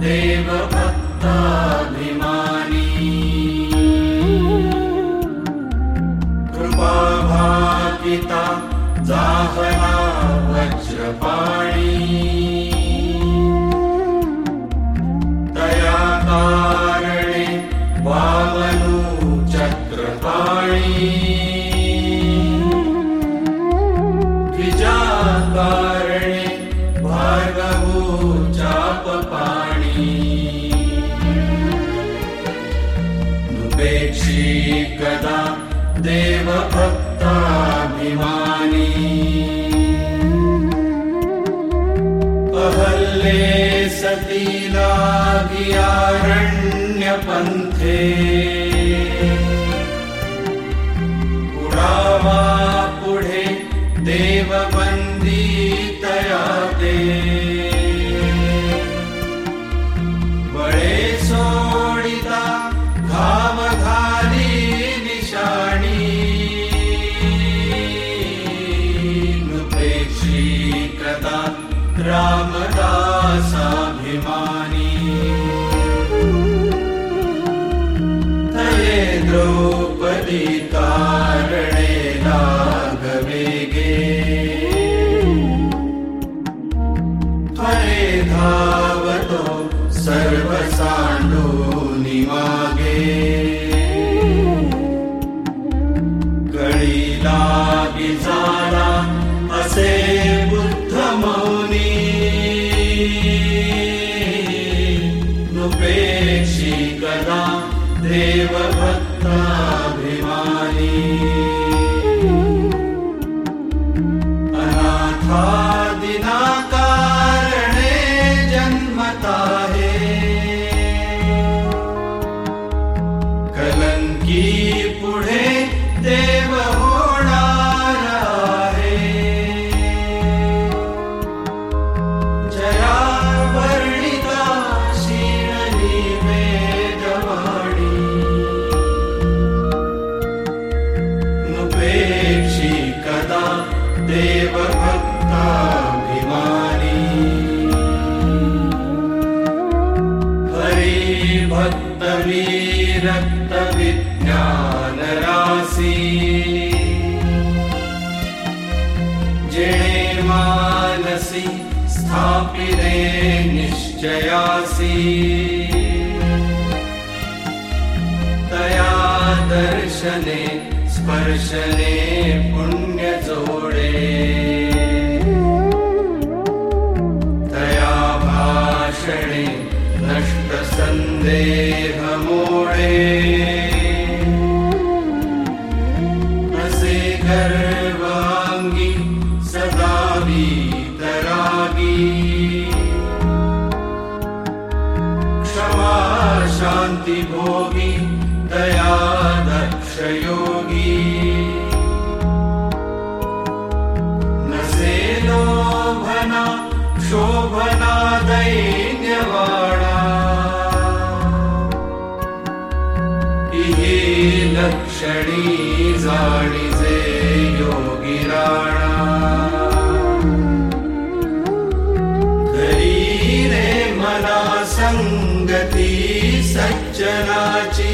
देव भक्ताभिमानी कृपा भाकिता जाहला वज्रपाणी तया कारणे वामनु चक्रपाणी द्विजा कारणे भार्गवो चापपाणी नुपेक्षी कदा देव भक्ताभिमानी अहल्ये सती लागियारण्यपन्थे पुरावा पुढे देववन्दितया ते बळे सोडिता घाम घाली निशाणी नुपेक्षी कदा रामदासाभिमानी तये द्रौपदी कारणे लागवेगे त्वरे धावतो सर्व सांडूनि मागे कळी लागी झाला असे बुद्ध मौनी नुपेक्षी कदा देव भक्ताभिमानी अनाथादिना कारणे जन्मता है कलंकी पुढे देव होणार आहे जया वर्णिता शीलनी वेदवाणी नुपेक्षी कदा देव भक्ताभिमानी हरि भक्त विरक्त विज्ञान रासी जेणे मानसी स्थापिरे निश्चयासी तया दर्शने स्पर्शने पुण्य जोडे तया भाषणे नष्ट संदेह मोडे असे गर्वांगी सदा वीतरागी क्षमा शांती भोगी दया दक्ष योगी नसे लोभना शोभना दैन्यवाणा इहे लक्षणी जाणीजे योगी राणा करी रे मना संगती सज्जनाची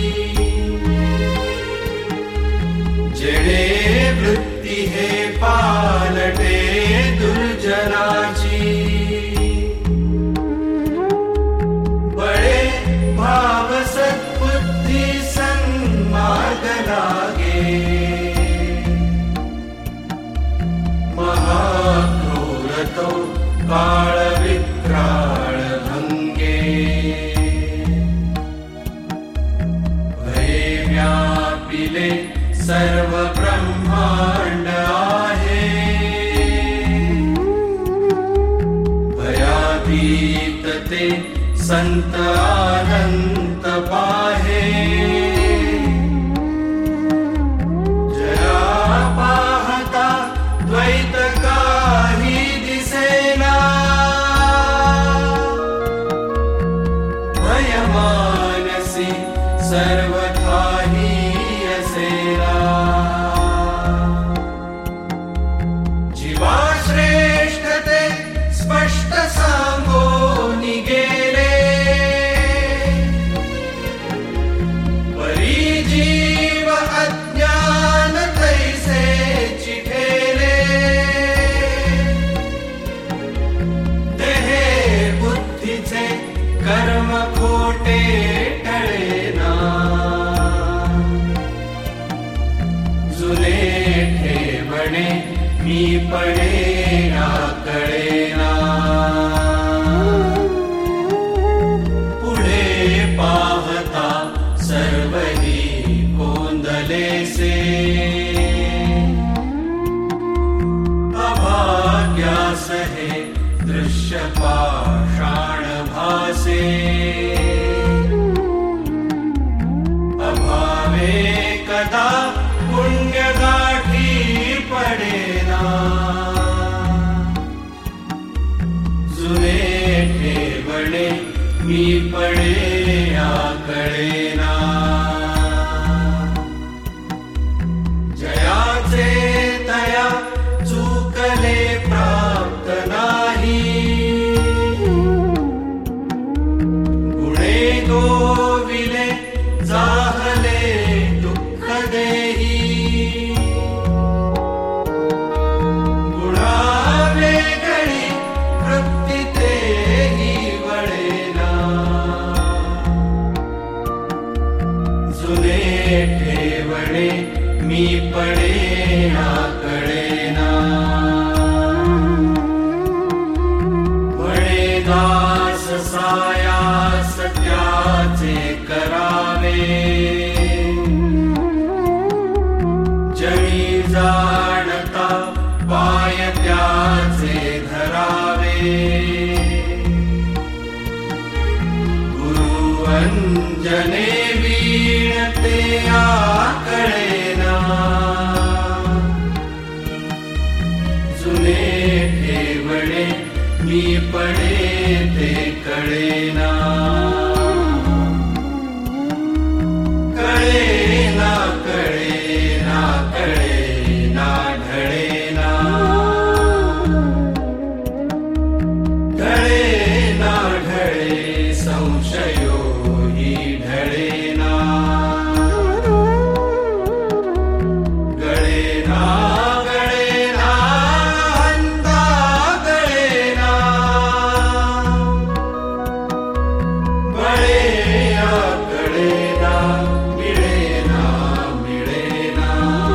जेणे वृत्ती हे पालटे दुर्जनाची बळे भाव सद्बुद्धी सन्मार्ग लागे महाक्रूरतो काळ विक्राळ भंगे भये व्यापिले सर्व ब्रह्मांड आहे भयातीत ते संत अनंत पाहे जया पाहता द्वैत काही दिसेना भयमानसी सर्वथाही असेना जीवा श्रेष्ठ ते स्पष्ट सांगोनी गेले पडेना कळेना पुढे पाहता सर्वही कोंदलेसे अभाग्यास हे दृश्य पाषाण भासे अभावे कदा पुण्यगाठी पडेना जुने ठेवणे मी पडे आकळेना जयाचे तया चुकले प्राप्त नाही गुणे गोविले जाहले दुःख देही गुणावेगळी वृत्ती तेही वळेना जुने ठेवणे मी पडे आकळेना म्हणे दास सायास त्याचे करावे जणी जाणता पाय त्याचे धरावे गुरु अंजने वीणते आकळेना जुने ठेवणे मी पडे ते कळेना कळेना कळेना कळेना ढळेना ढळेना ढळे संशयो हि ढळेना गळेना गळेना हंता गळेना बळे आकळेना मिळेना मिळेना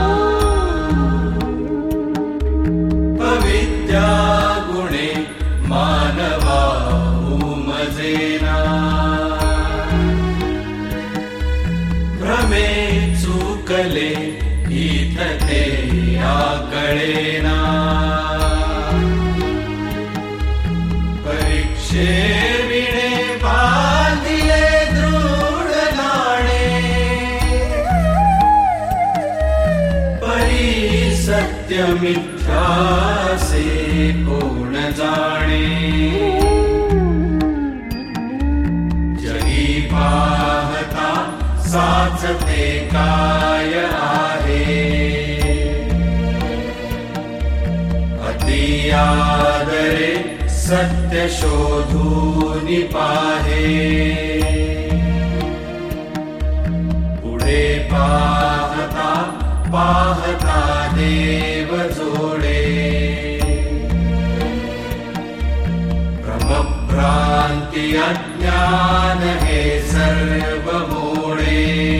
अविद्या गुणे मानवा उमजेना भ्रमे चुकले इथते आकळेना परीक्षे विणे बांधिले दृढ नाणे परी सत्य मिथ्यासे कोण जाणे जगी पाहता साचते काय आहे अति आदरे सत्य शोधून पाहे पुढे पाहता पाहता देव जोडे भ्रमभ्रांती अज्ञान हे सर्व मोडे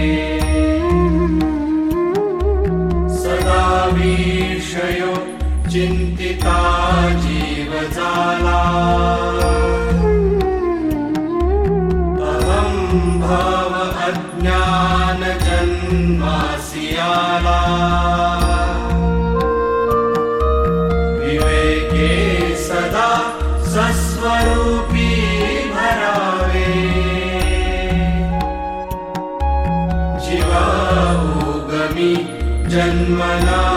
सदा विषयो चिंतिता जीव झाला अहं भाव अज्ञान जन्मासी आला विवेके सदा सस्वरूपी भरावे जीवा उगमी जन्मला